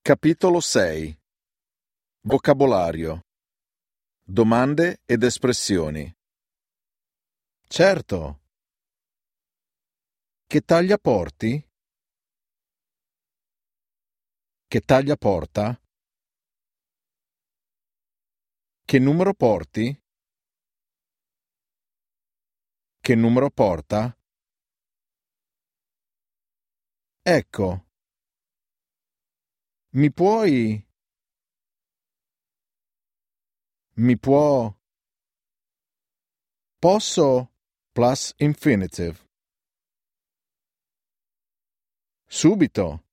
Capitolo 6. Vocabolario. Domande ed espressioni. Certo. Che taglia porti? Che taglia porta? Che numero porti? Che numero porta? Ecco. Mi puoi? Mi può? Posso plus infinitive. Subito.